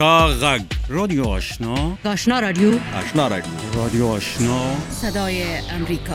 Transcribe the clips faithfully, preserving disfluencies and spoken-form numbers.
غگ رادیو آشنا آشنا رادیو آشنا رادیو رادیو آشنا صدای امریکا.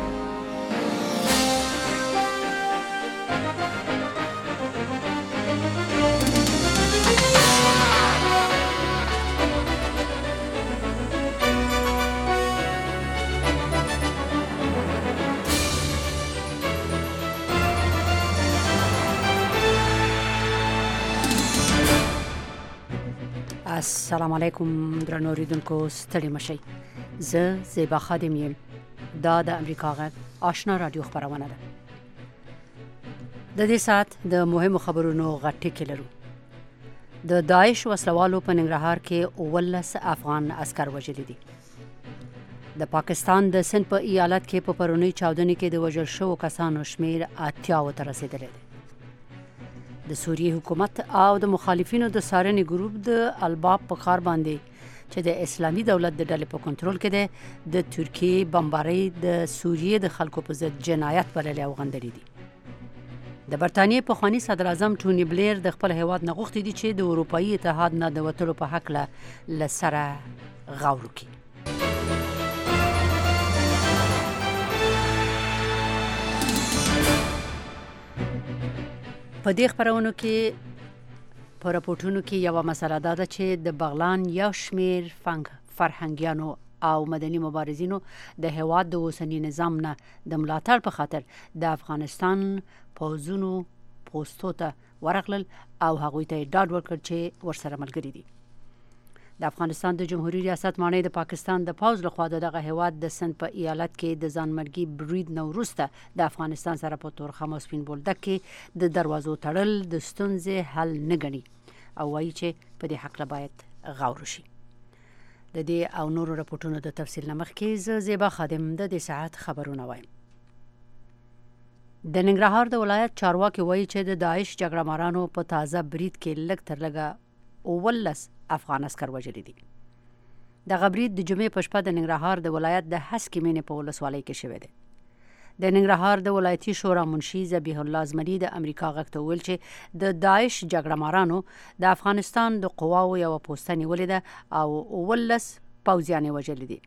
السلام علیکم درنو اوریدونکو، ستړي مشئ. زه زیبا خادم یم. دا د امریکا غږ آشنا رادیو خبرونه ده. د دې سات د مهمو خبرونو غټ ټکی لرو. د داعش وسلوالو په ننګرهار کې اوولس افغان عسكر وژلي دي. د پاکستان د سند په ایالت کې په پرونی چاودنې کې د وژل شوو کسانو شمیر اتیا ته رسیدلی دی. د سوریې حکومت او د مخالفینو د څارنې ګروپ د الباب په ښار باندې چې د اسلامي دولت د ډلې په کنټرول کې دی د ترکیې بمبارۍ د سوریې د خلکو په ضد جنایت بللې او غندلې دي. د برټانیې پخواني صدر اعظم ټوني بلیر د خپل هیواد نه غوښتي دي چې د اروپایي اتحاد نه د وتلو په هکله له سره غور وکړي. په دې خبرونو کې په راپورټونو کې یوه مسله دا ده چې د بغلان یو شمیر فرهنګیانو او مدني مبارزینو د هیواد د اوسني نظام نه د ملاتړ په خاطر د افغانستان پوځونو پوستو ته ورغلل او هغوی ته ډاډ ورکړ چې ورسره ملګري دي. د افغانستان د جمهوریت ریاست مانع د پاکستان د پوځ لخوا دغه هیواد د سند په ایالت کې د ځانمرګي برید نه وروسته د افغانستان سره په تورخم او سپین بولدک کې د دروازو تړل د ستونزې حل نه ګڼي او وایي چې په دې حق باید غور وشي. د دې او نورو راپورټونو د تفصیل نه مخکې زه زیبا خادم د دې ساعت خبرونه وایم. د ننګرهار د ولایت چارواکي وایي چې د داعش جګړه مارانو په تازه برید کې لږ تر لږه اوولس افغان عسكر وژلي دي. دغه برید د جمعې په شپه د ننګرهار د ولایت د هسکې مینې په ولسوالۍ کې شوی دی. د ننګرهار د ولایتي شورا منشي ذبیح الله زمري د امریکا غږ ته وویل چې د داعش جګړه مارانو د افغانستان د قواو یوه پوسته نیولې ده او اوولس پوځیان یې وژلي دي.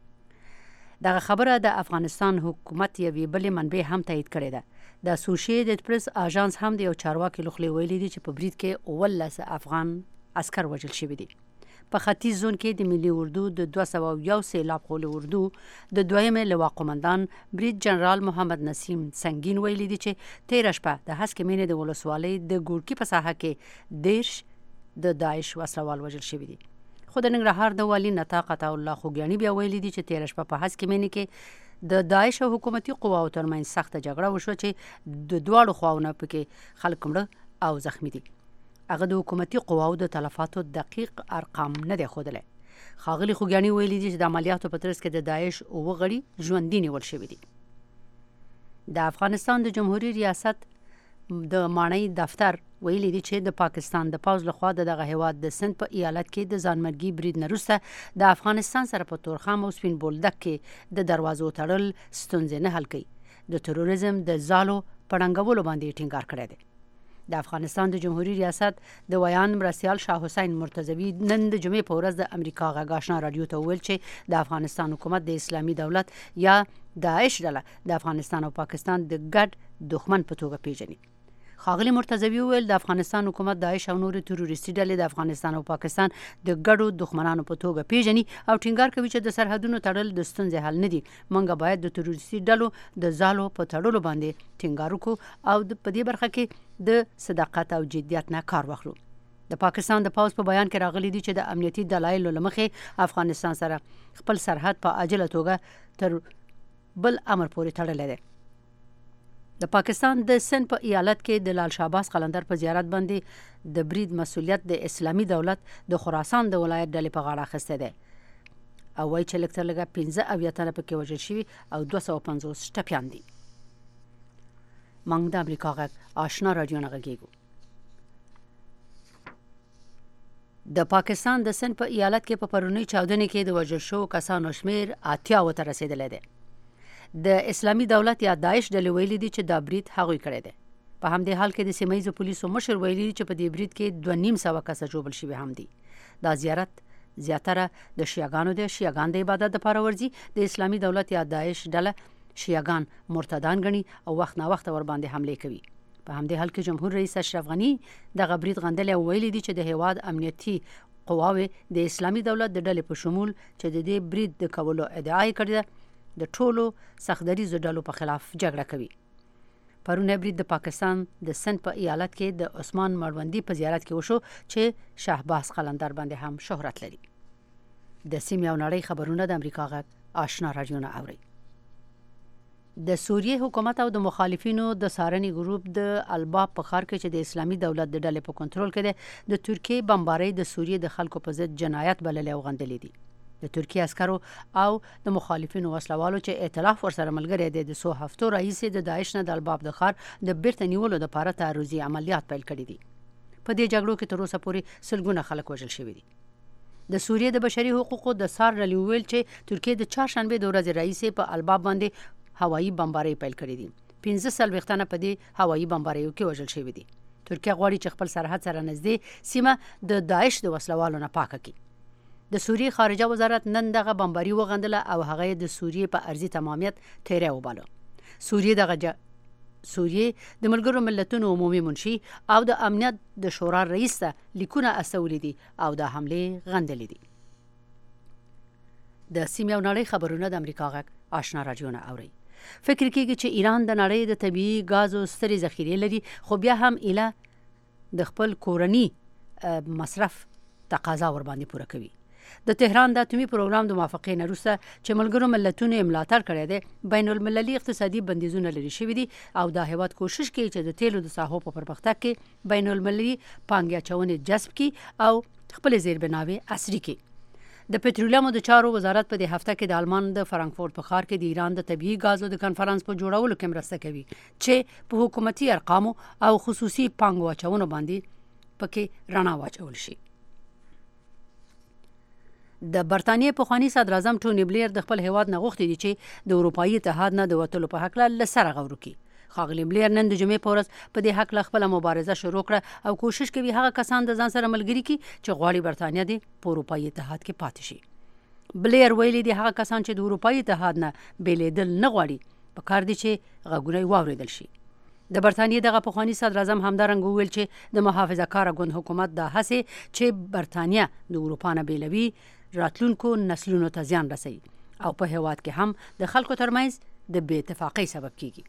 دغه خبره د افغانستان حکومت یوې بلې منبع هم تایید کړې ده. د اسوسییټډ پریس اژانس هم د یو چارواکي لخوا ویلي دي چې په برید کې اوولس افغان عسكر وژل شوي دي. په ختیځ زون کې د ملي اردو د دوه سوه یو سیلاب خولي اردو د دویمې لوا قومندان برید جنرال محمد نسیم سنگین ویلي دي چې تیره شپه د هسکې مینې د ولسوالۍ د ګورکي په ساحه کې دیرش د داعش وسلوال وژل شوي دي. خو د ننګرهار د والي نطاق عطاالله خوږیاڼي بیا ویلي دي چې تیره شپه په هسکې مینې کې د داعش او حکومتي قواو ترمنځ سخته جګړه وشوه چې د دواړو خواوو پکې خلک مړه او زخمی دي. هغه د حکومتي قواو د تلفاتو دقیق ارقام نه دی ښودلی. ښاغلي خوږیاڼي ویلي دي چې د عملیاتو په ترڅ کې د داعش اووه غړي ژوندي نیول شوي دي. د افغانستان د جمهوریت ریاست د ماڼۍ دفتر ویلي دي چې د پاکستان د پوځ لخوا دغه هیواد د سند په ایالت کې د ځانمرګي برید نه وروسته د افغانستان سره په تورخم او سپین بولدک کې د دروازو تړل ستونزې نه حل کوي. د تروریزم د ځالو په ړنګولو باندې ټینګار کړی دی. د افغانستان د جمهوریت ریاست د ویان مرستیال شاه حسین مرتضوی نن د جمعې په ورځ د امریکا غږ آشنا رادیو ته وویل چې د افغانستان حکومت د اسلامي دولت یا داعش ډله د افغانستان او پاکستان د ګډ دښمن په توګه پیژني. ښاغلي مرتضوی وویل د افغانستان حکومت داعش او نورې تروریستي ډلې د افغانستان او پاکستان د ګډو دښمنانو په توګه پیژني او ټینګار کوي چې د سرحدونو تړل د ستونزې حل نه دي. موږ باید د تروریستي ډلو د ځالو په تړلو باندې ټینګار وکړو او په دې برخه کې د صداقت او جدیت نه کار واخلو. د پاکستان د پوځ په بیان کې راغلي دي چې د امنیتي دلایلو له مخې افغانستان سره خپل سرحد په عاجله توګه تر بل امر پورې تړلی دی. د پاکستان د سند په ایالت کې د لال شهباز قلندر په زیارت باندې د برید مسؤلیت د اسلامي دولت د خراسان د ولایت ډلې په غاړه اخیستی دی او وایي چې لږ تر لږه پنځه اویا تنه پکې وژل شوي او دوه سوه پنځوس ټپیان دي. موږ د امریکا غږ آشنا رادیو نه غږیږو. د پاکستان د سند په ایالت کې په پرونی چاودنې کې د وژل شوو کسانو شمیر اتیا ته رسیدلی دی. د اسلامي دولت یا داعش ډلې ویلي دي چې دا برید هغوی کړی دی. په همدې حال کې د سیمه ییزو پولیسو مشر ویلي چې په دې برید کې دوه نیم سوه کسه ژوبل شوي هم دي. دا زیارت زیاتره د شیعاګانو د شیعاګان د عبادت لپاره ورځي. د اسلامي دولت یا داعش ډله شیعاګان مرتدان غني او وخت نه وخت ور باندې حمله کوي. په همدې حال کې جمهور رئیس اشرف غنی د غبرید غندل او ویلي دي چې د هیواد امنیتي قواوې د اسلامي دولت د ډلې په شمول چې د دې برید د کولو ادعا کړې د ټولو سختدریزو ډلو په خلاف جګړه کوي. پرون برید د پاکستان د سند په ایالت کې د عثمان مړوندي په زیارت کې وشو چې شهباز قلندر باندې هم شهرت لري. د سیمې او نړۍ خبرونه د امریکا غږ آشنا رادیو نه اوري. د سوریې حکومت او د مخالفینو د سارنې ګروپ د الباب په ښار کې چې د اسلامي دولت د ډلې په کنټرول کې دی د ترکیې بمبارۍ د سوریې د خلکو په ضد جنایت بللې او غندلې دي. د ترکیې عسکرو او د مخالفینو وسلوالو چې ائتلاف ورسره ملګری دی د څو هفتو راهیسې د داعش نه د الباب د ښار د بیرته نیولو لپاره تعرضي عملیات پیل کړي دي. په دې جګړو کې تر اوسه پورې سلګونه خلک وژل شوي دي. د سوریې د بشري حقوقو د سار رلی ویل چې ترکیې د چهارشنبه د ورځې راهیسې په الباب باندې هوایي بمبارۍ پیل کړې دي. پنځه څلوېښت په دې هوایي بمباریو کې وژل شوي دي. ترکیه غواړي چې خپل سرحد سره نږدې سیمه د داعش د وسلوالو نه پاکه کړي. د سوریې خارجه وزارت نن دغه بمباري وغندله او هغه د سوریې په ارضي تمامیت تیری وباله. سوریې دغه ج... سوریې د ملګرو ملتونو عمومي منشي او د امنیت د شورا رئیس ته لیکونه استولي دي او د حمله غندلې دي. د سیمې او نړۍ خبرونه د امریکا غږ آشنا رادیو نه اوري. فکر کېږي چې ایران د نړۍ د طبیعي غازو سترې ذخیرې لري خو بیا هم ایله د خپل کورني مصرف تقاضا ور باندې پوره کوي. د تهران د اتومي پروګرام د موافقې نه وروسته چې ملګرو ملتونو یې ملاتړ کړی دی بین المللي اقتصادي بندیزونه لري شوي دي او دا هیواد کوشش کوي چې د تیلو د ساحو په پرمختګ کې بین المللي پانګې اچونې جذب کړي او خپل زیربناوې عصري کړي. د پټرولیم د چارو وزارت په دې هفته کې د آلمان د فرانکفورت په ښار کې د ایران د طبیعي غازو د کنفرانس په جوړولو کې مرسته کوي چې په حکومتي ارقامو او خصوصي پانګو اچونو باندې پکې رڼا واچول شي. د برتانیې پخوانی صدر اعظم ټونی بلیر د خپل هیواد نه غوښتي دي چې د اروپایي اتحاد نه د وتلو په حق له سره غور وکړي. ښاغلی بلیر نن د جمعې په ورځ په دې حق له خپله مبارزه شروع کړه او کوشش کوي هغه کسان د ځان سره ملګري کړي چې غواړي برتانیا دې په اروپایي اتحاد کې پاتې شي. بلیر ویلي دي هغه کسان چې د اروپایي اتحاد نه بیلیدل نه غواړي پکار دي چې غږونه یې واورېدل شي. د برتانیې دغه پخوانی صدر اعظم همدارنګه وویل چې د محافظه کاره ګوند حکومت دا هڅې چې برتانیا د اروپا نه بیلوي راتلونکو نسلونو ته زیان رسوي او په هیواد کې هم د خلکو ترمنځ د بې اتفاقۍ سبب کیږي.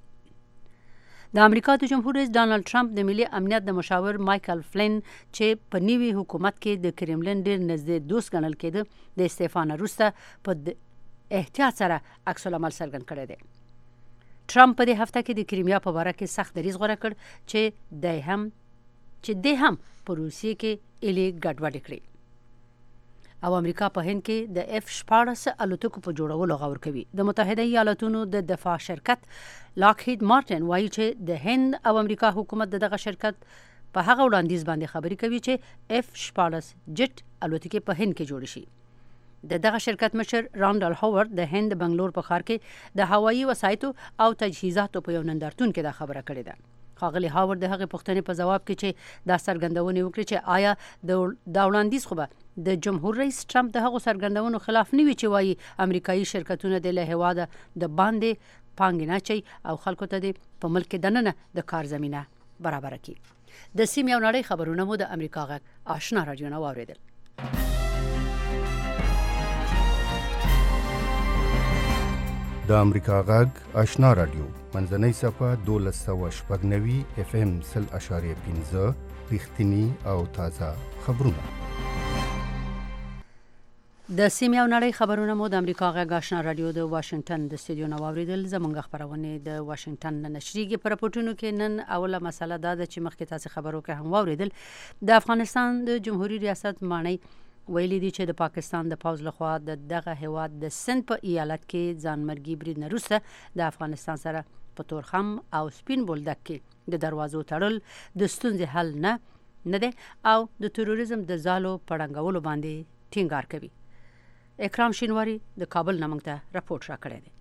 د امریکا د جمهور رئیس ډانلډ ټرمپ د ملي امنیت د مشاور مایکل فلین چې په نوي حکومت کې د کرملن ډیر نږدې دوست ګڼل کېده د استعفا نه وروسته په احتیاط سره عکس العمل څرګند کړی دی. ټرمپ په دې هفته کې د کریمیا په باره کې سخت دریځ غوره کړ چې دی هم چې دی هم په روسیې کې ایلې ګډوډي کړي او امریکا په هند کې د اف شپاړس الوتکو په جوړولو غور کوي. د متحده ایالاتونو د دفاع شرکت لاکهید مارټن وایي چې د هند او امریکا حکومت دغه شرکت په هغه وړاندیز باندې خبرې کوي چې اف شپاړس جټ الوتکې په هند کې جوړ شي. د دغه شرکت مشر رانډل هاورد د هند بنگلور په ښار کې د هوایي وسایطو او تجهیزاتو په یو نندارتون کې دا خبره کړې ده. ښاغلی هاورد د هغې پوښتنې په ځواب کې چې دا څرګندونې وکړي چې آیا دا وړاندیز خو به د جمهور رئیس ټرمپ د هغو څرګندونو خلاف نه وي چې وایي امریکایي شرکتونه د له هېواده د باندې پانګې نه اچوي او خلکو ته د په ملک کې دننه د کار زمینه برابره کړي. د سیمې او نړۍ خبرونه مو د امریکا غږ آشنا رادیو نه واورېدل. د امریکا غږ آشنا رادیو منځنۍ صفحه دولس سوه شپږ نوي اف ام سل اشاریه پنځه رښتیني او تازه خبرونه. د سیمې او نړۍ خبرونه مو د امریکا غږ آشنا رادیو د واشنگټن د استودیو نه واورېدل. زموږ خبرونه د واشنگټن نه نشریږي. په راپورټونو کې نن اوله مسله دا ده چې مخکې تاسو خبرو کې هم واورېدل د افغانستان د جمهوریت ریاست مانی ویلي دي چې د پاکستان د پوځ لخوا د دغه هیواد د سند په ایالت کې ځانمرګي برید نه وروسته د افغانستان سره په تورخم او سپین بولدک کې د دروازو تړل د ستونزې حل نه نه دی او د تروریزم د ځالو پړنګولو باندې ټینګار کوي. اکرام شینواری د کابل نه موږ ته راپورټ راکړی دی.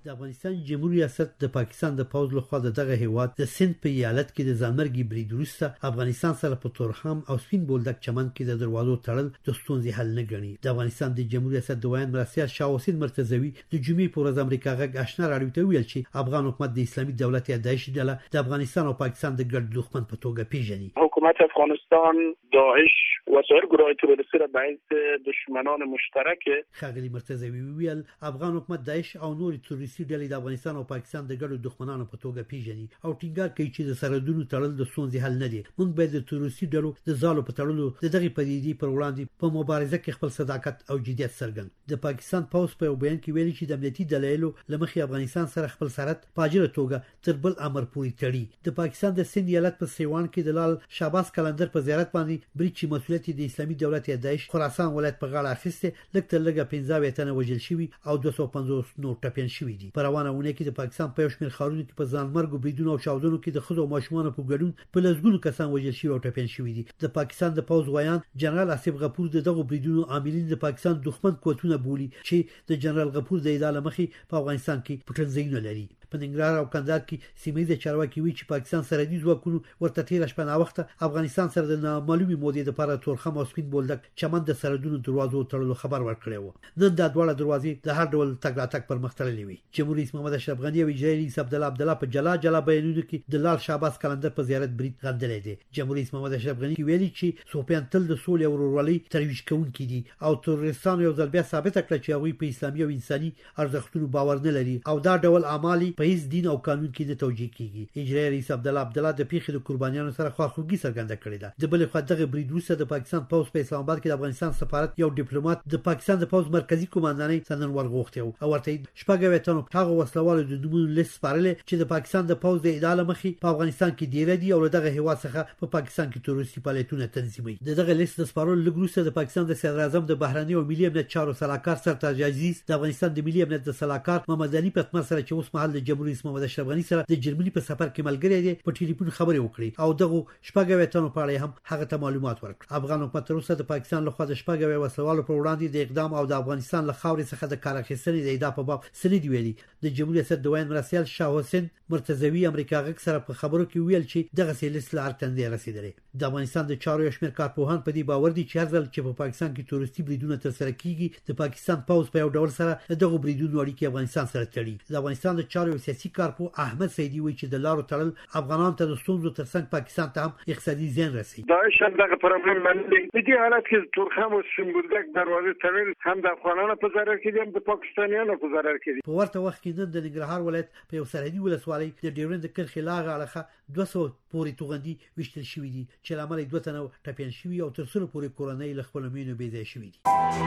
د افغانستان جمهوریت ریاست د پاکستان د پوز لخوا دغه هیواد د سند په ایالت کې د ځانمرګي برید وروسته افغانستان سره په تورخم او سپین بولدک چمن کې د دروازو تړل د ستونزې حل نه ګڼي. د افغانستان د جمهوریت ریاست د وایي مرستیال شاه حسین مرتضوی د جمعې په ورځ امریکا غږ آشنا راډیو ته ویل چې افغان حکومت د اسلامي دولت یا داعش ډله د افغانستان او پاکستان د ګډ دښمن په توګه پیژني. حکومت افغانستان داعش و سایر گروه‌های تروریستی را به حیث دشمنان مشترک ښاغلي مرتضوی ویل افغان حکومت داعش او نور تروریستي ډلې د افغانستان او پاکستان د ګډو دښمنانو په توګه پیژني او ټینګار کوي چې د سرحدونو تړل د ستونزې حل نه دی. موږ باید د تروریستي ډلو د ځالو په تړلو د دغه پدیدې پر وړاندې په مبارزه کې خپل صداقت او جديت څرګند. د پاکستان پوز په بیان کې ویلي چې د امنیتي دلایلو لمخې افغانستان سره خپل سرحد پاجره توګه تر بل امر پورې تړي. د پاکستان د سند ایالت په سیوان کې د لال شاباس کلندر په زیارت باندې بریچ مسؤلیت د اسلامي دولت یا داعش خراسان ولایت په غاړه اخیسته لکه لګه پنځه تنه وژل شوي او دوه سوه پنځوس نور ټپیان شوي دي. په روانه اونۍ کې د پاکستان په یو شمېر ښارونو کې په ځانمرګو بریدونو او چاودنو کې د ښځو او ماشومانو په ګډون په لسګونو کسان وژل شوي او ټپیان شوي دي. د پاکستان د پوز وایان جنرال آصف غفور د دغو بریدونو عاملین د پاکستان دښمن قوتونه بولي چې د جنرال غفور د ادعا مخې په افغانستان کې پټنځایونه لري. په ننګرهار او کندهار کې سیمه چارواکي وی چې پاکستان سرحدي ځواکونو ورته تیر شپه نا وخت افغانستان سره د نامعلومي مودې لپاره تورخم او سپین بولدک چمن د سرحدونو دروازو تړلو خبر ورکړی و. نن د دواړه دروازې د هر ډول تګ راتګ پر مخ تړلې وي. جمهوریت رئیس محمد اشرف غنی او اجرایي رئیس عبد الله عبدالله په جلا جلا بیانونو کې د لال شاباس کلندر په زیارت برید غندلې دي. جمهوریت رئیس محمد اشرف غنی ویلي چې صوفیان تل د سولې او ورورولۍ ترویج کوونکي دي او تروریستان یو ځل بیا ثابت کړ چې هغوی په اسلامي او انساني ارزښتونو باور نه لري او دا ډول اعمال په هیڅ دین او قانون کې نه توجیه کیږي. اجرایي رئیس عبد الله عبدالله د پیښې د قربانیانو سره خواخوږي څرګنده کړې ده. د بل خوا دغه برید وروسته د پاکستان پوز په اسلام آباد کې د افغانستان سفارت یو ډیپلوماټ د پاکستان د پوز مرکزی قوماندانۍ څنګه ورغوښته او ورته شپږ وتنو هغه وسلوالو د نمونه لیست سپارل چې د پاکستان د پوز د ادعا مخې په افغانستان کې ډیر دي او دغه هیواد څخه په پاکستان کې تروریستي فعالیتونه تنظیموي. دغه لیست د سپارل لګروسه د پاکستان د صدر اعظم د بهرنی او ملي امنیت چارو سلاکار سرتاج عزیز د افغانستان د ملي امنیت د سلاکار محمد علي پتمر سره چې اوس مهال د جمهوریت رئیس محمد اشرف غنی سره د جرمني په سفر کې ملګری دي په ټلیفون خبرې وکړي او دغه شپږ وتنو په اړه هم هغه ته معلومات ورکړ. افغان حکومت تر اوسه د پاکستان لخوا د شپږ وسلوالو پر وړاندې د اقدام او د افغانستان له خاورې څخه د کار اخیستنې د ادعا په باب سند ویلي. د جمهوریت ریاست د وایي مرستیال شاه حسین مرتضوی امریکا غږ سره په خبرو کې ویل چې دغه سیلیس لار تندې رسیدلې. د افغانستان د چارو شمیر کارپوهان په دې باور دي چې هر ځل چې په پاکستان کې تروریستي بریدونه ترسره کیږي د پاکستان پوز په یو ډول سره دغه بریدونو اړیکې افغانستان سره تړي. د افغانستان د چارو سیاسي کارپوه احمد سیدی وایي چې د لارو تړل افغانانو ته د ستونزو ترڅنګ پاکستان ته هم اقتصادي زیان رسوي. داعش هم دغه پرابلم منلی. په دې حالت کې تورخم او سپین بولدک دروازې تړل هم د افغانانو په ضرر کې دي هم د پاکستانیانو په ضرر کې دي. په ورته وخت کې نن د ننګرهار ولایت په یو سرحدي ولسوالۍ د ډیورند کرښې لاغه اړخه دوه سوه پورې توغندي ویشتل شوي دي چې له امله یې دوه تنه ټپیان شوي او تر سلو پورې کورنۍ له خپلو مینو بې ځایه شوي دي.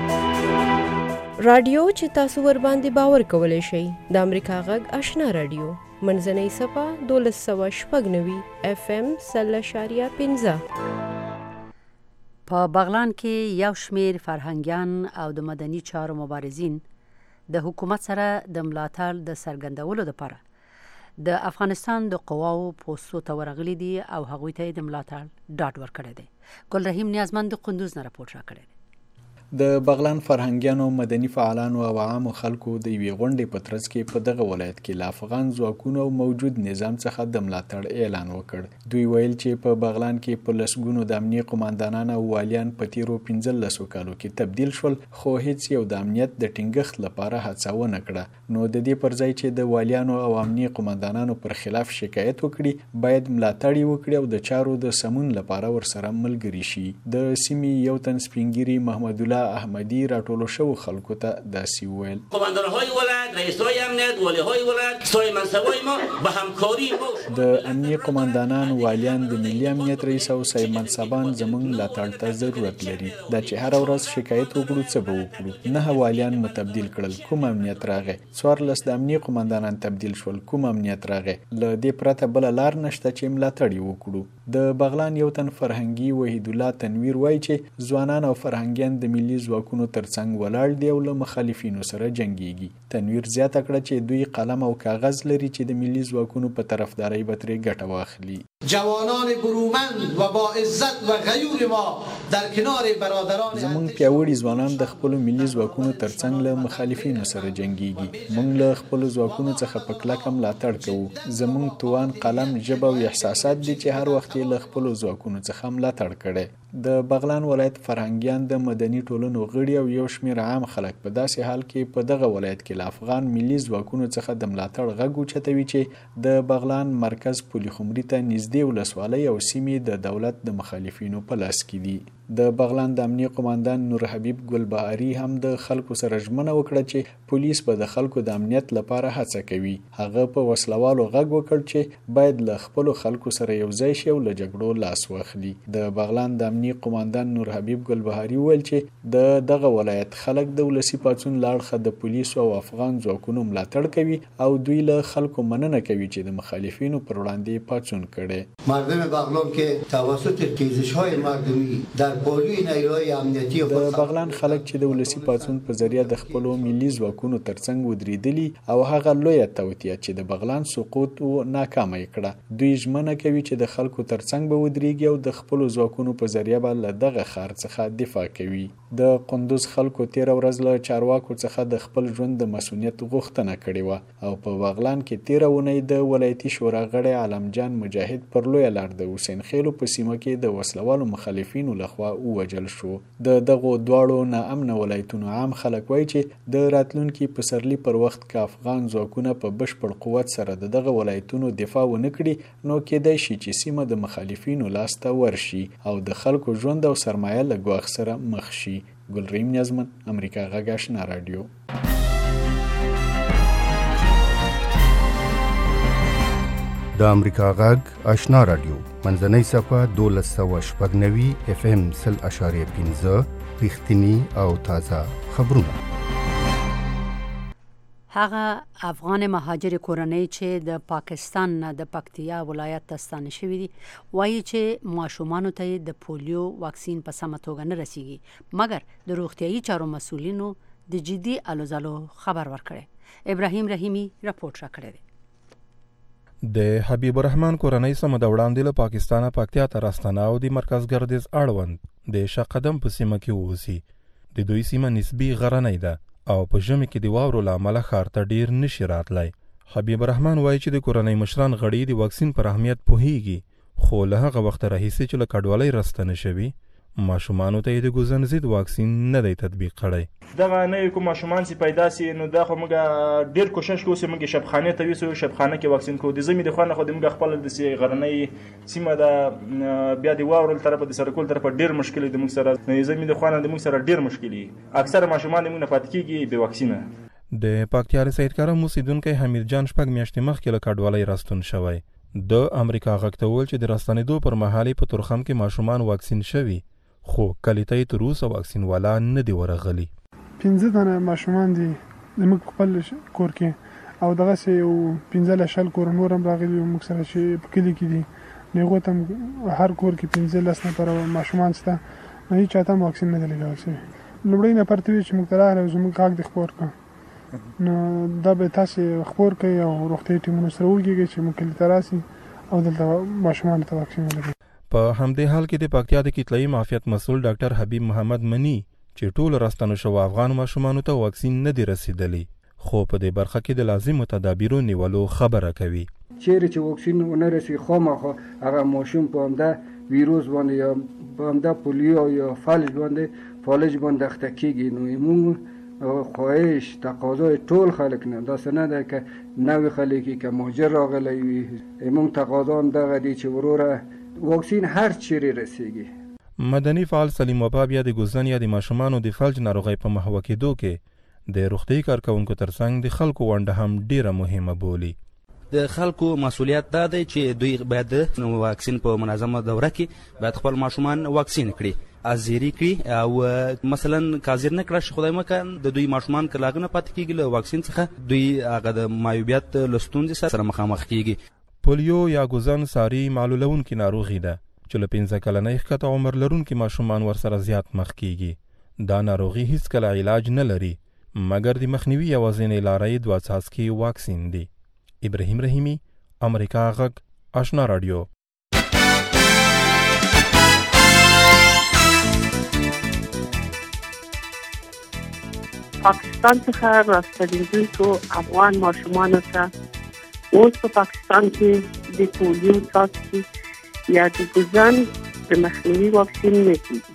رادیو چې تاسو ور باندې باور کولی شئ د امریکا غږ آشنا رادیو منځنۍ صفه دولس سوه شپږ نوي اف ام سل اشاریه پنځه. په بغلان کې یو شمیر فرهنګیان او د مدني چارو مبارزین د حکومت سره د ملاتړ د څرګندولو لپاره د افغانستان د قواو پوستو ته ورغلي دي او هغوی ته د ملاتړ ډاډ ورکړی دی. ګل رحیم نیازمند د قندوز نه راپورټ راکړی دی. د بغلان فرهنګیانو مدني فعالانو او عامو خلکو د یوې غونډې په ترڅ کې په دغه ولایت کې له افغان ځواکونو او موجود نظام څخه د ملاتړ اعلان وکړ. دوی ویل چې په بغلان کې په لسګونو د امنیه قماندانان او والیان په تیرو پنځلسو کالو کې تبدیل شول خو هیڅ یو د امنیت د ټینګښت لپاره هڅه ونه کړه. نو د دې پر ځای چې د والیانو او امنیه قماندانانو پر خلاف شکایت وکړي باید ملاتړ وکړي او د چارو د سمون لپاره ورسره ملګري شي. د سیمې یو تن سپینګیری محمد الله احمدی راټولو شو خلکو ته داسې وویل قماندانهای ولایت، رئیسای امنیت، والیهای ولایت، سایر منصبای ما به همکاری د امنیه قماندانان، والیان، د ملي امنیت رئیس او سایر منصبان زموږ ملاتړ ته ضرورت لري. دا چې هر ورځ شکایت وکړو څه به وکړو. نه والیان مو تبدیل کړل، کوم امنیت راغی؟ څوارلس د امنیه قماندانان تبدیل شول، کوم امنیت راغی؟ له دې پرته بله لار نشته چې ملاتړ وکړو. د بغلان یو تن فرهنګي وحید الله تنویر وایي چې ځوانان او فرهنګیان د ملي ځواکونو ترڅنګ ولاړ دي او له مخالفینو سره جنګیږي. تنویر زیاته کړه چې دوی قلم او کاغذ لري چې د ملي ځواکونو په طرفداري به ترې ګټه واخلي. جوانان برومند و با عزت و غیور ما در کنار برادران زمونږ پیاوړي ځوانان د خپل ملي ځواکونو ترڅنګ له مخالفینو سره جنگيږي. موږ له خپل ځواکونو څخه په کلکه ملاتړ کوو. زمونږ توان، قلم، ژبه او احساسات دي چې هر وخت له خپل ځواکونو څخه ملاتړ کړي. د بغلان ولایت فرهنګیان د مدني ټولنو غړي او یو شمېر عام خلک په داسې حال کې په دغه ولایت کې له افغان ملي ځواکونو څخه د ملاتړ غږ اوچتوي چې د بغلان مرکز پولي خمري ته نږدې ولسوالۍ او سیمې د دولت د مخالفینو په لاس کې دي. د بغلان د امنیه قماندان نور حبیب ګلبهاري هم د خلکو سره ژمنه وکړه چې پولیس به د خلکو د امنیت لپاره هڅه کوي. هغه په وسلوالو غږ وکړ چې باید له خپل خلکو سره یو ځای شي او له جګړو لاس واخلي. د بغلان د امنیه قماندان نور حبیب ګلبهاري وویل چې د دغه ولایت خلک د ولسی پاڅون لاړخه د پولیسو او افغان ځواکونو ملاتړ کوي او دوی له خلکو مننه کوي چې د مخالفینو پر وړاندې پاڅون کړي. مردم بغلان که توسط تیزش‌های مردمی در پالوی نیروهای امنیتی د بغلان خلک چې د ولسی پاڅون په ذریعہ د خپل ملي ځواکونو ترڅنګ ودرېدلي او هغه لویه توطیه چې د بغلان سقوط او ناکامه کړه. دوی ژمنه کوي چې د خلکو ترڅنګ به ودرېږي او د خپل ځواکونو په ذریعہ به له دغه ښار څخه دفاع کوي. د قندوز خلکو تیر ورځ له چارواکو څخه د خپل ژوند د مسؤلیت غوښتنه کړې و او په بغلان کې تیر اونۍ د ولایتي شورا غړی عالم جان مجاهد پر لویه لار د حسین خیلو په سیمه کې د وسلوالو مخالفینو لخوا ووجل شو. د دغو دواړو ناامنه ولایتونو عام خلک وایي چې د راتلونکي پسرلي پر وخت کې افغان ځواکونه په بشپړ قوت سره د دغه ولایتونو دفاع ونه کړي نو کېدای شي چې سیمه د مخالفینو لاس ته ورشي او د خلکو ژوند او سرمایه له ګواښ سره مخ شي. ګلریم نیازمن، امریکا غږ آشنا رادیو. د امریکا غږ آشنا رادیو منځنۍ صفحه دولس سوه شپږ نوي اف ام سل اشاریه پنځه رښتینی او تازه خبرونه. هغه افغان مهاجر کورنۍ چې د پاکستان نه د پکتیا ولایت ته ستانه شوي دي وایي چې ماشومانو ته د پولیو واکسین په سمه توګه نه رسیږي مګر د روغتیايي چارو مسؤلینو د جدي الوزالو خبر ورکړي. ابراهیم رحیمی راپورټ راکړی دی. د حبیب الرحمن کورنۍ سمه د وړاندې له پاکستانه پکتیا ته راستنه او د مرکز ګردیز اړوند د شقدم په سیمه کې اوسي. د دوی سیمه نسبی غرنۍ ده او په ژمي کې د واورو له امله ښار ته ډیر نشي راتلی. حبیب الرحمن وایي چې د کورنۍ مشران غړي د واکسین پر اهمیت پوهیږي خو له هغه وخته راهیسې چې له کډوالۍ راستنه شوي ماشومانو ته د ګوزن ضد واکسین نه دی تطبیق کړی. دغه نوې کوم ماشومان چې پیدا سي نو دا خو موږ ډیر کوشش کوو چې موږ شبخانه ته ویسو شبخانه کې واکسین کوو. د زمي د خوانه خو د موږ خپل د سی غرنۍ سیمه د بیا د واورل طرف د سرکول طرف ډیر مشکل د موږ سره د زمي د خوانه د موږ سره ډیر مشکلي. اکثر ماشومان موږ نه پات کیږي به واکسینه. د پکتیا سید کرم اوسیدونکو حمید جان شپږ میاشتې مخکې له کډوالۍ راستون شوی. د امریکا غږ ته ویل چې د راستنېدو پر مهال په تورخم کې ماشومان واکسین شوي خو کلیته تر اوسه واکسین والا نه دی ورغلی. پنځه تنه ماشومان دي زموږ خپل کور کې او دغه سه یو پنځه لشل کور نور هم راغلي موږ سره چې په کلی کې دي نو تم هر کور کې پنځه لس نفر ماشومان شته نه هیڅ چاته واکسین نه دی لګول شوی. لومړی نه پرته چې موږ تراره زموږ حق د خبر کا نو دا به تاسو خبر کوي او روغتي ټیمونو سره وګورئ چې موږ کلی تراسي او دلته ماشومان ته واکسین ولګوي. په همدې حال کې د پکتیا د کتلایي معافیت مسؤل ډاکټر حبیب محمد منی چې ټول راستنو شو افغان ماشومانو ته واکسین نه دی رسیدلی خو په دې برخه کې د لازمو تدابیرو نیولو خبره کوي. چیرې چې واکسین ونه رسي خامخا هغه ماشوم په همده ویروس باندې یا په همده پولیو یا فلج باندې فالج باندې اخته کیږي. نو موږ خواهش تقاضای ټول خلک نه دا څه ده که نوې خلک که مهاجر راغلی وي موږ تقاضا دغه دی چې وروره واکسین هر چیرې رسیږي. مدني فعال سلیم وبا بیا د ګوزن یا د ماشومانو د فلج ناروغۍ په محوه کېدو کې د روغتیايي کارکوونکو ترڅنګ د خلکو ونډه هم ډیره مهمه بولي. د خلکو مسؤلیت دا دی چې دوی باید د واکسین په منظمه دوره کې باید خپل ماشومان واکسین کړي ازيري کړي او مثلا کازیر نه کړي خدای مکان د دوی ماشومان کلاغه نه پاتې کیږي له واکسین څخه دوی هغه د مایوبیت لستون سره مخامخ کیږي. پولیو یا ګوزن ساری معلولونکي ناروغي ده چې له پنځه کلنۍ ښکته عمر لرونکي ماشومان ورسره زیات مخ کیږي. دا ناروغي هیڅ کله علاج نه لري مګر د مخنیوي یوازینۍ لاره یې دوه څاڅکي واکسین دی. ابراهیم رحیمی، امریکا غږ آشنا رادیو. پاکستان څخه راستنېدونکو افغان ماشومانو ته اوس په پاکستان کې د پولیو څاڅکي یا د ګوزن د مخنیوي واکسین نه کېږي.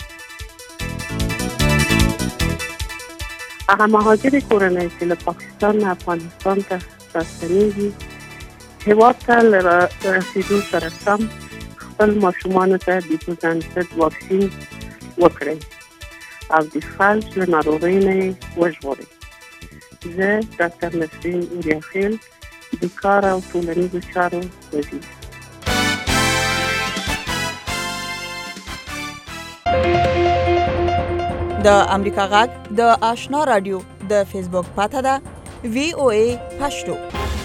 هغه مهاجر کورنۍ چې له پاکستان نه افغانستان ته راستنېږي هېواد ته له رسېدو سره سم خپل ماشومانو ته د ګوزن ضد واکسین وکړئ او د فلج له ناروغۍ نه یې وژغورئ. زه ډاکټر نسرین اوریاخیل د کار او ټولنیزو چارو وزیر. د امریکا غږ د آشنا رادیو د فیسبوک پاته ده وی او ای پښتو.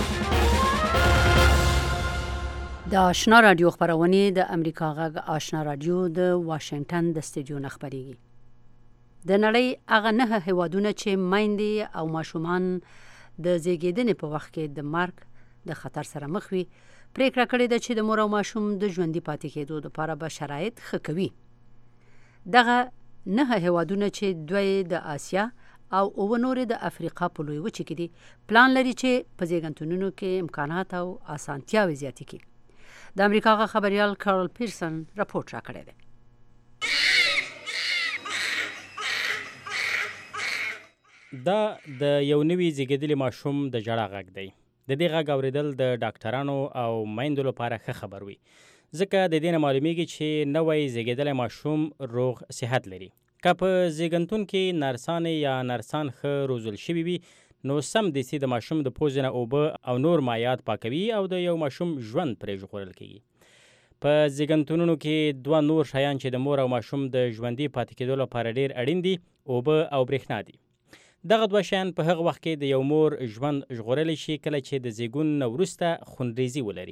د آشنا رادیو خبرونه د امریکا غږ آشنا رادیو د واشنگټن د استودیو نه خبريږي. د نړۍ هغه نه هیوادونه چې میندې او ماشومان د زیږیدنې په وخت کې د مرګ د خطر سره مخ وي پریکړه کړې ده چې د مور او ماشوم د ژوندۍ پاتې کېدو لپاره به شرایط ښه کوي. دغه نه هیوادونه چې دوی د آسیا او اوه نورې د افریقا په لوی وچې کې دي پلان لري چې په زیږنتونونو کې امکانات او اسانتیاوې زیاتې کړي. د امریکا غږ خبریال کارل پیرسن راپورټ راکړی دی. دا د یو نوي زیږیدلي ماشوم د ژړا غږ دی. د دې غږ اورېدل د ډاکټرانو او میندو لپاره ښه خبر وي ځکه د دې نه معلومیږي چې نوی زیږیدلی ماشوم روغ صحت لري. که په زیږنتون کې نرسانې یا نرسان ښه روزل شوي وي نو سمدستي د ماشوم د پوزې نه اوبه او نور مایعات پاکوي او د یو ماشوم ژوند پرې ژغورل کیږي. په زیږنتونونو کې دوه نور شیان چې د مور او ماشوم د ژوندي پاتې کېدو لپاره ډېر اړین دي اوبه او برېښنا دي. دغه دوه شیان په هغه وخت کې د یو مور ژوند ژغورلی شي کله چې د زیږون نه وروسته خونریزي ولري.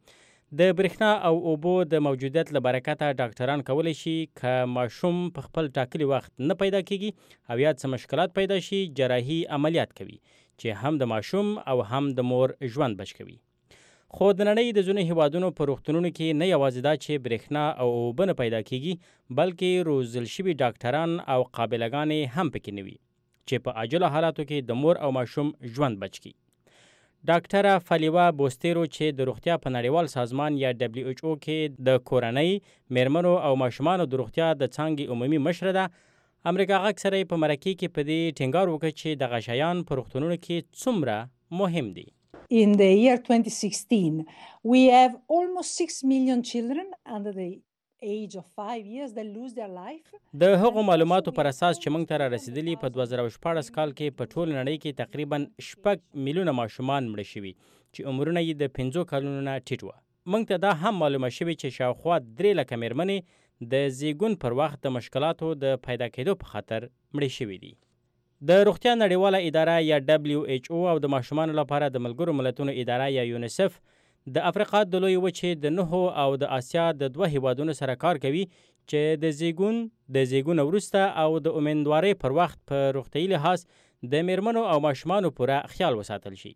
د برېښنا او اوبو د موجودیت له برکته ډاکټران کولی شي که ماشوم په خپل ټاکلي وخت نه پیدا کیږي او یا څه مشکلات پیدا شي جراحي عملیات کوي چې هم د ماشوم او هم د مور ژوند بچ کوي. خو د نړۍ د ځینو هیوادونو په روغتونونو کې نه یوازې دا چې برېښنا او اوبه نه پیدا کیږي بلکې روزل شوي ډاکټران او قابلهګانې هم پکې نه وي چې په عاجلو حالاتو کې د مور او ماشوم ژوند بچ کړي. ډاکټره فلیوا بوستیرو چې د روغتیا په نړیوال سازمان یا دبلیو ایچ او کې د کورنۍ میرمنو او ماشومانو د روغتیا د څانګې عمومي مشره ده امریکا غږ سره په مرکې کې په دې ټینګار وکړ چې دغه شیان په روغتونونو کې څومره مهم دي. In the year twenty sixteen, we have almost six million children under the age of five years that lose their life. د هغو معلوماتو پر اساس چې موږ ته را رسیدلي په دوه زره شپاړس کال کې په ټول نړۍ کې تقریبا شپږ میلیونه ماشومان مړه شوي چې عمرونه یې د پنځو کلونو نه ټیټ وه. موږ ته دا هم معلومه شوې چې شاوخوا درې لکه میرمنې د زیږون پر وخت د مشکلاتو د پیدا کېدو په خاطر مړې شوي دي. د روغتیا نړیواله اداره یا دبلیو ایچ او او د ماشومانو لپاره د ملګرو ملتونو اداره یا یونیسف د افریقا د لوی وچې د نهو او د آسیا د دوه هیوادونو سره کار کوي چې د زیږون د زیږون وروسته او د امیندوارۍ پر وخت په روغتیايي لحاظ د میرمنو او ماشومانو پوره خیال وساتل شي.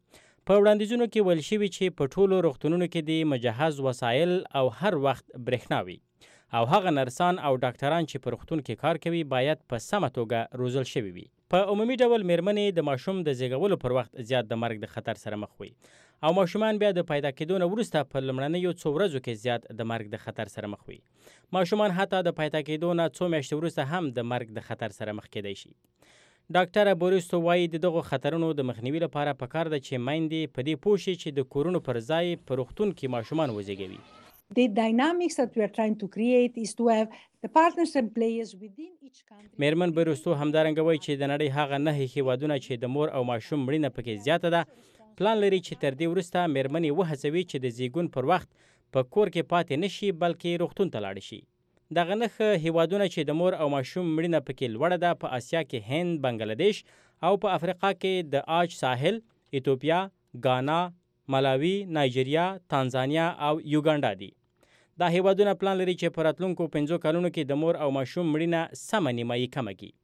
په وړاندیزونو کې ویل شوي چې په ټولو روغتونونو کې د مجهز وسایل او هر وخت برېښنا وي او هغه نرسان او ډاکټران چې په روغتون کې کار کوي باید په سمه توګه روزل شوي وي. په عمومي ډول میرمنې د ماشوم د زیږولو پر وخت زیات د مرګ د خطر سره مخ وي او ماشومان بیا د پیدا کېدو نه وروسته په لومړنیو څو ورځو کې زیات د مرګ د خطر سره مخ وي. ماشومان حتی د پیدا کېدو نه څو میاشتې وروسته هم د مرګ د خطر سره مخ کېدی شي. ډاکټره بوریستو وایي د دغو خطرونو د مخنیوي لپاره پکار ده چې میندې په دې پوه شي چې د کورونو پر ځای په روغتون کې ماشومان وزیږوي. The dynamics that we are trying to create is to have the partners and players within each country. میرمن بوریستو همدارنګه وایي چې د نړۍ هغه نه هیوادونه چې د مور او ماشوم مړینه پکې زیاته ده پلان لري چې تر دې وروسته میرمنې وهڅوي چې د زیږون پر وخت په کور کې پاتې نه شي بلکې روغتون ته لاړ شي. دغه نښه هیوادونه چې د مور او ماشوم مړینه پکې لوړه ده په آسیا کې هند، بنګلادیش او په افریقا کې د آج ساحل، ایتوپیا، غانا، ملاوي، نایجیریا، تانزانیا او یوګانډا دي. دا هیوادونه پلان لري چې په راتلونکو پنځو کلونو کې د مور او ماشوم مړینه سمه نیمایي کمه کړي.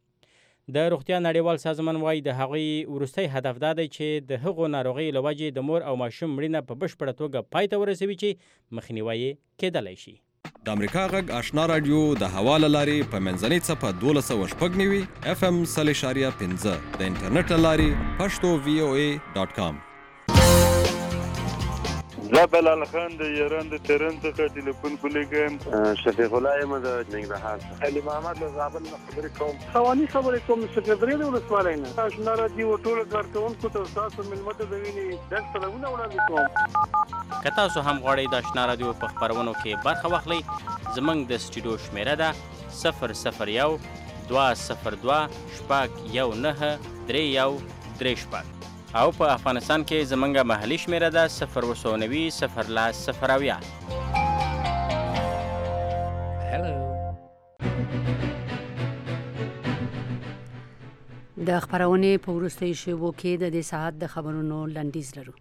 د روغتیا نړیوال سازمان وایي د هغوی وروستی هدف دا دی چې د هغو ناروغیو له وجې د مور او ماشوم مړینه په بشپړه توګه پای ته ورسوي چې مخنیوی یې کېدلی شي. د امریکا غږ آشنا رادیو د هوا له لارې په منځنۍ څپه دولس سوه شپږ نوي اف ام سل اشاریه پنځه د انټرنیټ له لارې پښتو وی او ای ډاټ کام. زه بلال خان د ایران د تهران څخه ټلیفون کولیږم. شفیق الله یم د ننګرهار څخه. علي محمد له زابل نه خبرې کوم. خواني خبرې کوم سکرټری د ولسوالۍ نه. آشنا رادیو ټول کارکونکو ته تاسو ملمه ته د وینې ډک سلامونه وړاندې کوم. که تاسو هم غواړئ د آشنا رادیو په خپرونو کې برخه واخلئ، زموږ د سټوډیو شمیره ده صفر صفر یو دوه صفر دوه شپږ یو نهه درې یو درې شپږ، او په افغانستان کې زمونږ محلي شمیره ده صفر اووه سوه نوي صفر لس صفر اویا. د خپرونې په وروستیو شیبو کې د دې ساعت د خبرونو لنډیز لرو.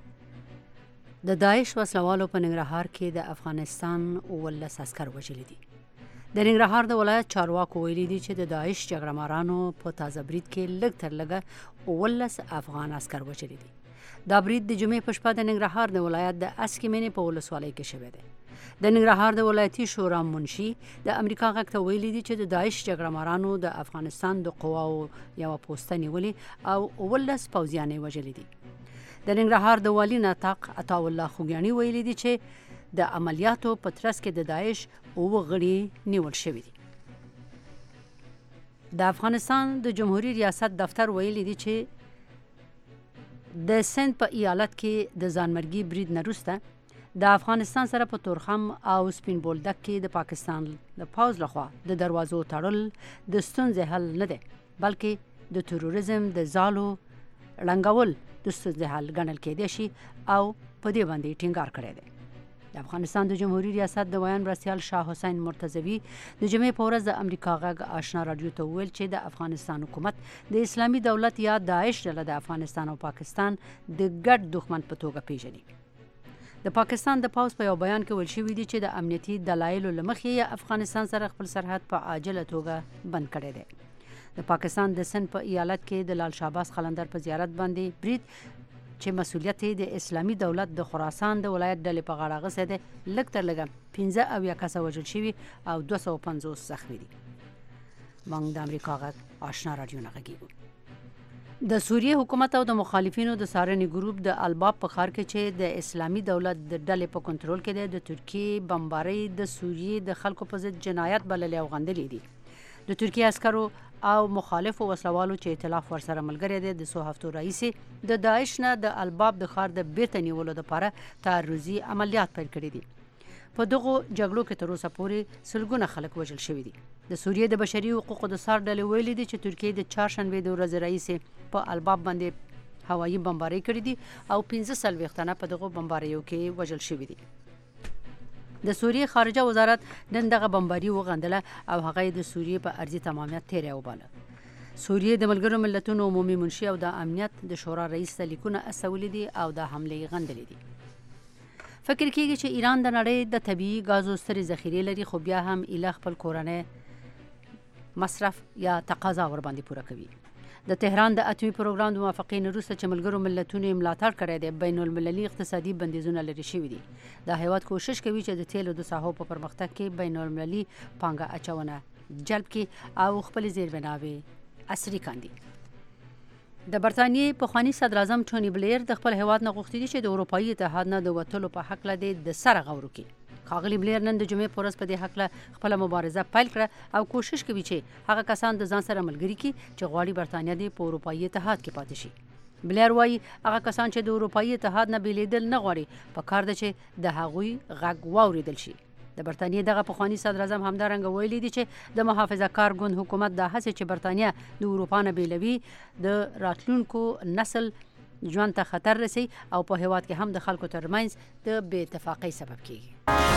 د داعش وسلوالو په ننګرهار کې د افغانستان اوولس عسکر وژلي دي. د ننګرهار د ولایت چارواکو ویلي دي چې د داعش جګړه مارانو په تازه برید کې لږ تر لږه اوولس افغان عسکر وژلي دي. دا برید د جمعې په شپه د ننګرهار د ولایت د اسکمینې په ولسوالۍ کې شوی دی. د ننګرهار د ولایتي شورا منشي د امریکا غږ ته ویلي دي چې د داعش جګړه مارانو د افغانستان د قواو یوه پوسته نیولې او اوولس پوځیان یې وژلي دي. د ننګرهار د والي ناطق عطاالله خوږیاڼي ویلي دي چې د عملیاتو په ترڅ کې د داعش اووه غړي نیول شوي دي. د افغانستان د جمهوریت ریاست دفتر ویلي دي چې د سند په ایالت کې د ځانمرګي برید نه وروسته د افغانستان سره په تورخم او سپین بولدک کې د پاکستان د پوځ لخوا د دروازو تړل د ستونزې حل نه دی، بلکې د تروریزم د ځالو ړنګول د ستونزې حل ګڼل کېدای شي او په دې باندې ټینګار کړی دی. د افغانستان د جمهوریت ریاست د ویان مرستیال شاه حسین مرتضوی د جمعې په ورځ د امریکا غږ آشنا رادیو ته وویل چې د افغانستان حکومت د اسلامي دولت یا داعش ډله د افغانستان او پاکستان د ګډ دښمن په توګه پیژني. د پاکستان د پوځ په یو بیان کې ویل شوي دي چې د امنیتي دلایلو له مخې افغانستان سره خپل سرحد په عاجله توګه بند کړی دی. د پاکستان د سند په ایالت کې د لال شهباز قلندر په زیارت باندې برید چې مسؤلیت یې د اسلامي دولت د خراسان د ولایت ډلې په غاړه اخیستی دی، لږ تر لږه پنځه اویا کسه وژل شوي او دوه سوه پنځوس زخمي دي. موږ د امریکا غږ آشنا رادیو نه غږیږو. د سوریې حکومت او د مخالفینو د څارنې ګروپ د الباب په ښار کې چې د اسلامي دولت د ډلې په کنټرول کې دی، د ترکیې بمبارۍ د سوریې د خلکو په ضد جنایت بللې او غندلې دي. د ترکیې عسکرو او مخالفو وسلوالو چې ائتلاف ورسره ملګری دی د څو هفتو راهیسې د داعش نه د الباب د ښار د بیرته نیولو دپاره تعرضي عملیات پیل کړي دي. په دغو جګړو کې تر اوسه پورې سلګونه خلک وژل شوي دي. د سوریې د بشري حقوقو د څار ډلې ویلي دي چې ترکیې د چهارشنبې د ورځې راهیسې په الباب باندې هوایي بمبارۍ کړي دي او پنځه څلوېښت تنه په دغو بمباریو کې وژل شوي دي. د سوریې خارجه وزارت نن دغه بمباري وغندله او هغه د سوریې په ارضي تمامیت تیری وباله. سوریې د ملګرو ملتونو عمومي منشي او د امنیت د شورا رئیس ته لیکونه استولي دي او د حملې غندلې دي. فکر کېږي چې ایران د نړۍ د طبیعي ګازو سترې ذخیرې لري، خو بیا هم ایله خپل کورنی مصرف یا تقاضا ورباندې پوره کوي. د تهران د اتومي پروګرام د موافقې وروسته چې ملګرو ملتونو یې ملاتړ کړی دی، بین المللي اقتصادي بندیزونه لرې شوي دي. دا هیواد کوشش کوي چې د تیلو د ساحو په پرمختګ کې بین المللي پانګه اچونه جلب کړي او خپلې زیربناوې عصري کاندي. د برطانیې پخواني صدراعظم ټوني بلیر د خپل هیواد نه غوښتي دي چې د اروپایي اتحاد نه د وتلو په هکله دی د سره غور وکړي. ښاغلي بلیر نن د جمعې په ورځ په دې هکله خپله مبارزه پیل کړه او کوشش کوي چې هغه کسان د ځان سره ملګري کړي چې غواړي برطانیه دې په اروپایي اتحاد کې پاتې شي. بلیر وایي هغه کسان چې د اروپایي اتحاد نه بېلېدل نه غواړي، په کار ده چې د هغوی غږ واورېدل شي. د برطانیې دغه پخواني صدراعظم همدارنګه ویلي دي چې د محافظه کار ګوند حکومت دا هڅې چې برطانیه د اروپا نه بېلوي د راتلونکو نسل ژوند ته خطر رسي او په هیواد کې هم د خلکو ترمنځ د بې اتفاقۍ سبب کیږي.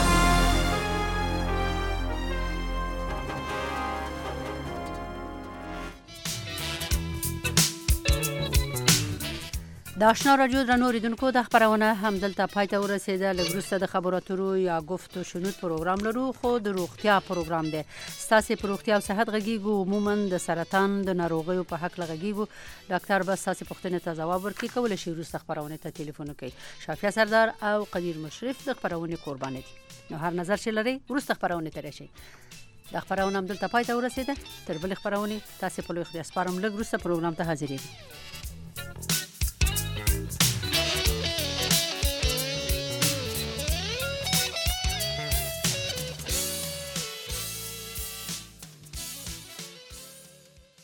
د آشنا رادیو درنو اوریدونکو د خبرونه همدلته پای ته ورسېده. لږ وروسته د خبرو اترو یا گفت و شنود پروګرام لرو، خو د روغتیا پروګرام دی. ستاسې په روغتیا او صحت غږیږو، عموما د سرطان د ناروغیو په هکله غږیږو. ډاکټر به ستاسې پوښتنې ته ځواب ورکړي. کولی شي وروسته خپرونې ته تلیفون وکړي. شافیه سردار او قدیر مشرف د خپرونې قرباني دي. نو هر نظر چې لري وروسته خبرونه ترې شي. د خبرونه هم دلته پای ته ورسېده. تر بل خبرونه تاسو په لوی خدای سپارم لږ وروسته پروګرام ته حاضرېږم.